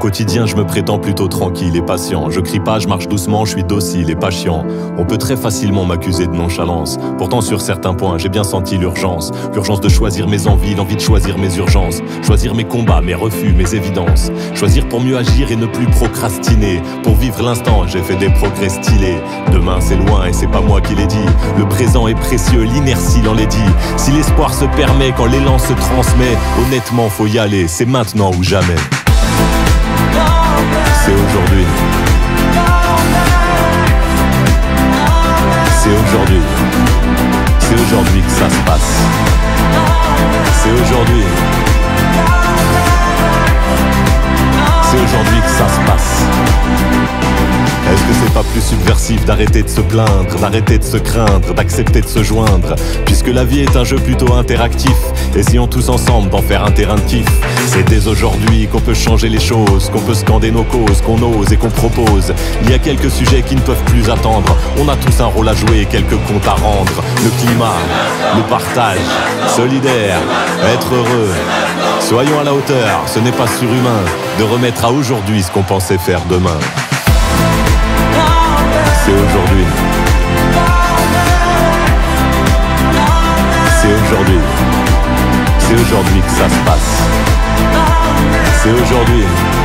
quotidien, je me prétends plutôt tranquille et patient. Je crie pas, je marche doucement, je suis docile et pas chiant. On peut très facilement m'accuser de nonchalance. Pourtant sur certains points, j'ai bien senti l'urgence. L'urgence de choisir mes envies, l'envie de choisir mes urgences. Choisir mes combats, mes refus, mes évidences. Choisir pour mieux agir et ne plus procrastiner. Pour vivre l'instant, j'ai fait des progrès stylés. Demain c'est loin et c'est pas moi qui l'ai dit. Le présent est précieux, l'inertie l'enlaidit. Si l'espoir se permet, quand l'élan se transmet, honnêtement faut y aller, c'est maintenant ou jamais. C'est aujourd'hui. C'est aujourd'hui. C'est aujourd'hui que ça se passe. C'est aujourd'hui. C'est aujourd'hui que ça se passe. Est-ce que c'est pas plus subversif d'arrêter de se plaindre, d'arrêter de se craindre, d'accepter de se joindre? Puisque la vie est un jeu plutôt interactif, essayons tous ensemble d'en faire un terrain de kiff. C'est dès aujourd'hui qu'on peut changer les choses, qu'on peut scander nos causes, qu'on ose et qu'on propose. Il y a quelques sujets qui ne peuvent plus attendre. On a tous un rôle à jouer et quelques comptes à rendre. Le climat, le partage, solidaire, être heureux. Soyons à la hauteur, ce n'est pas surhumain de remettre à aujourd'hui ce qu'on pensait faire demain. C'est aujourd'hui. C'est aujourd'hui. C'est aujourd'hui que ça se passe. C'est aujourd'hui.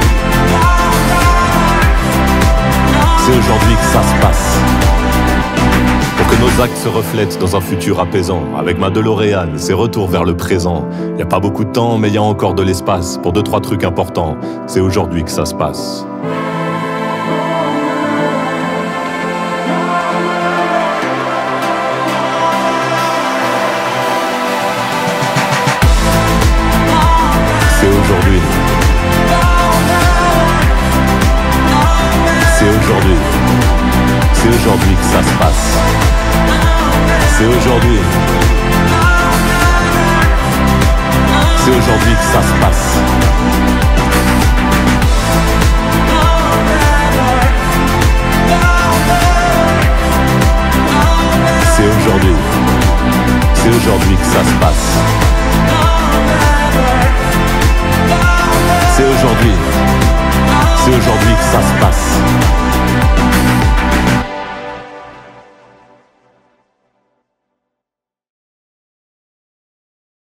C'est aujourd'hui que ça se passe. Pour que nos actes se reflètent dans un futur apaisant. Avec ma DeLorean, c'est retour vers le présent. Y a pas beaucoup de temps, mais y a encore de l'espace pour 2-3 trucs importants. C'est aujourd'hui que ça se passe. C'est aujourd'hui. C'est aujourd'hui. C'est aujourd'hui que ça se passe. C'est aujourd'hui. C'est aujourd'hui que ça se passe. C'est aujourd'hui. C'est aujourd'hui que ça se passe. C'est aujourd'hui. C'est aujourd'hui que ça se passe.